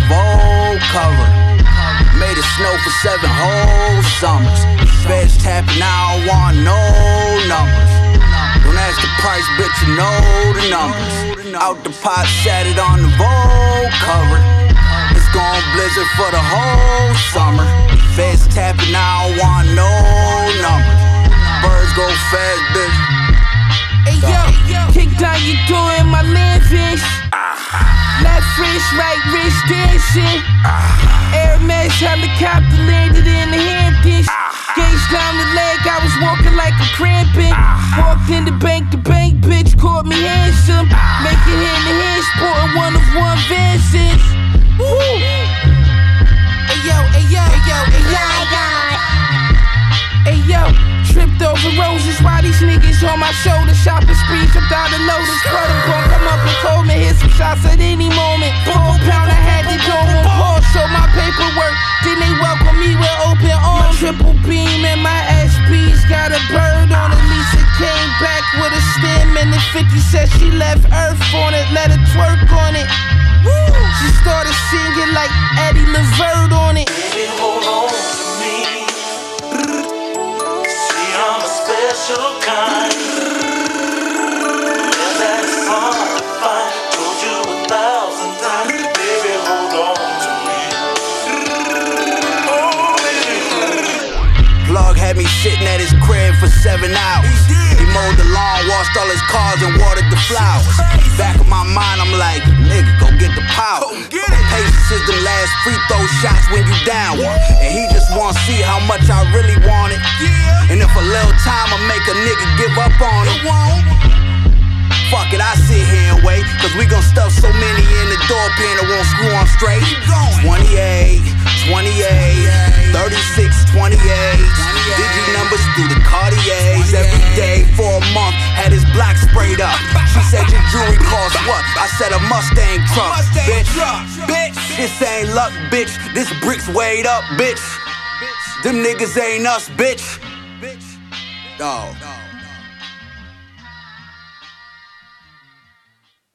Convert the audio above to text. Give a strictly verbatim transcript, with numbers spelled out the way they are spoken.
Vogue cover. Made it snow for seven whole summers. Feds tapping, I don't want no numbers. Don't ask the price, bitch, you know the numbers. Out the pot, sat it on the Vogue cover. It's gon' blizzard for the whole summer. Feds tapping, I don't want no numbers. Birds go fast, bitch. Hey yo, kick down your door in my landfish. Left wrist, right wrist dancing. Air Max helicopter landed in the Hamptons. Gauge down the leg, I was walking like a cramping. Walked in the bank, the bank bitch called me handsome. Make it hand to hand, sporting one of one Vances. Woo! Hey yo, hey yo, hey yo, hey yo. Hey yo, tripped over roses while these niggas on my shoulder. Shopping spree, jumped out of Lotus. Brother gon' come up and call me, hit some shots at any moment. Four pound, I had to go on pause, show my paperwork. Then they welcome me with open arms. My triple beam and my S P's got a bird on it. Lisa came back with a stem and the fifty said she left Earth on it. Let her twerk on it. Woo! She started singing like Eddie Levert on it. Baby, hold on to me. See, I'm a special kind. Yeah, that's hard to find. Told you a thousand times. Baby, hold on to me. Oh, baby. Plug had me sitting at his crib for seven hours. He mowed the lawn, washed all his cars, and watered the flowers. Back of my mind, I'm like, nigga, go get the power. Patience is the last free throw shots when you down one. And he just wanna see how much I really want it. And if a little time I make a nigga give up on it. Fuck it, I sit here and wait. Cause we gon' stuff so many in the door pin that won't screw on straight. twenty-eight, twenty-eight, thirty-six, twenty-eight. Digi numbers through the Cartiers. Every day for a month, had his block sprayed up. She said your jewelry cost what? I said a Mustang truck, bitch. Bitch, this ain't luck, bitch. This bricks weighed up, bitch. Them niggas ain't us, bitch. Dog.